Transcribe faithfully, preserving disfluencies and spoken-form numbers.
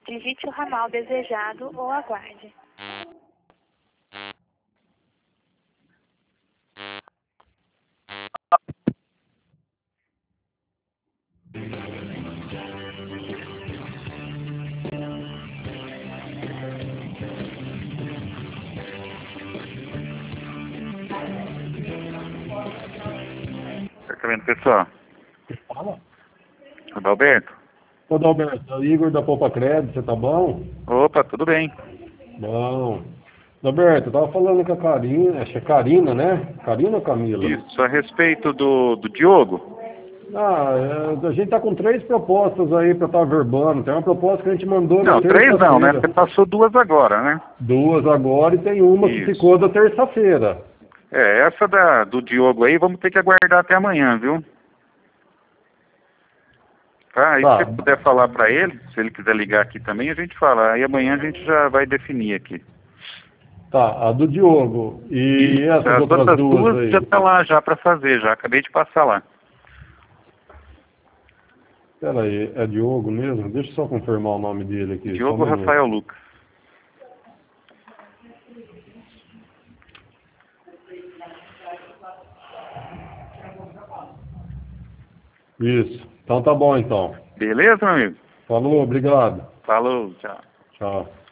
digite o ramal desejado ou aguarde. Departamento pessoal. Fala. Adalberto? Ô, Adalberto, é o Igor da Poupa Crédito, você tá bom? Opa, tudo bem. Bom. Adalberto, eu tava falando com a Karina, acho que é Karina, né? Karina ou Camila? Isso, a respeito do, do Diogo. Ah, é, a gente tá com três propostas aí pra estar verbando. Tem uma proposta que a gente mandou na Não, três não, né? terça-feira. Você passou duas agora, né? Duas agora e tem uma que Isso. ficou da terça-feira. É, essa da, do Diogo aí, vamos ter que aguardar até amanhã, viu? Tá, aí Tá. se você puder falar pra ele, se ele quiser ligar aqui também, a gente fala. Aí amanhã a gente já vai definir aqui. Tá, a do Diogo. E essas As outras outras duas duas aí? já tá lá já pra fazer, já acabei de passar lá. Pera aí, é Diogo mesmo? Deixa eu só confirmar o nome dele aqui. Diogo só um minuto. Rafael Lucas. Isso. Então tá bom então. Beleza, meu amigo? Falou, obrigado. Falou, tchau. Tchau.